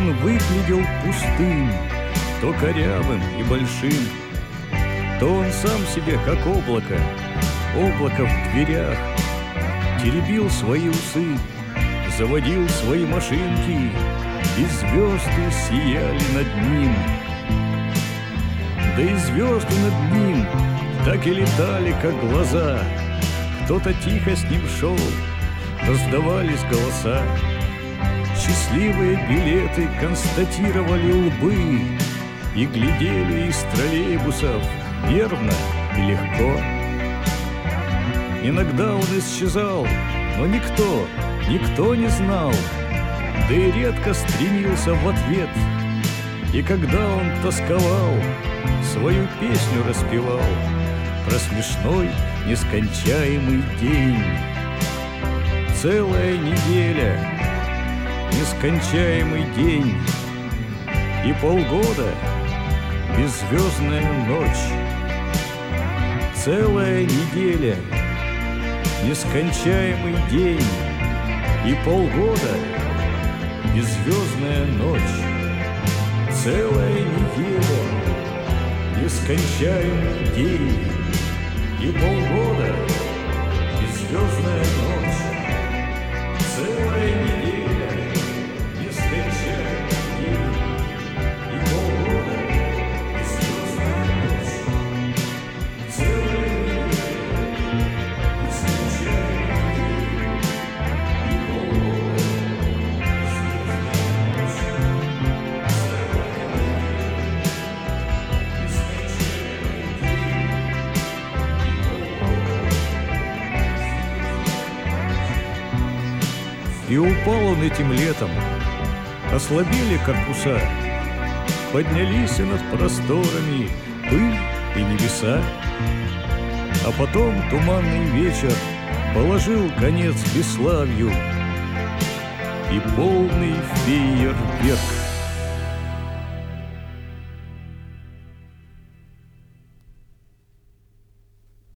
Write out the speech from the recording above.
он выглядел пустым, то корявым и большим, то он сам себе как облако, облако в дверях, теребил свои усы, заводил свои машинки, и звезды сияли над ним. Да и звезды над ним так и летали, как глаза. Кто-то тихо с ним шел, раздавались голоса. Счастливые билеты констатировали лбы и глядели из троллейбусов нервно и легко. Иногда он исчезал, но никто не знал, да и редко стремился в ответ. И когда он тосковал, свою песню распевал про смешной нескончаемый день. Целая неделя, нескончаемый день, и полгода беззвездная ночь. Целая неделя, нескончаемый день, и полгода беззвездная ночь. Целая неделя, нескончаемый день, и полгода беззвездная ночь. Целая неделя, нескончаемый день, и полгода беззвездная ночь. Целая неделя, нескончаемый день, и полгода беззвездная ночь. И упал он этим летом, ослабели корпуса, поднялись над просторами пыль и небеса. А потом туманный вечер положил конец бесславью, и полный фейерверк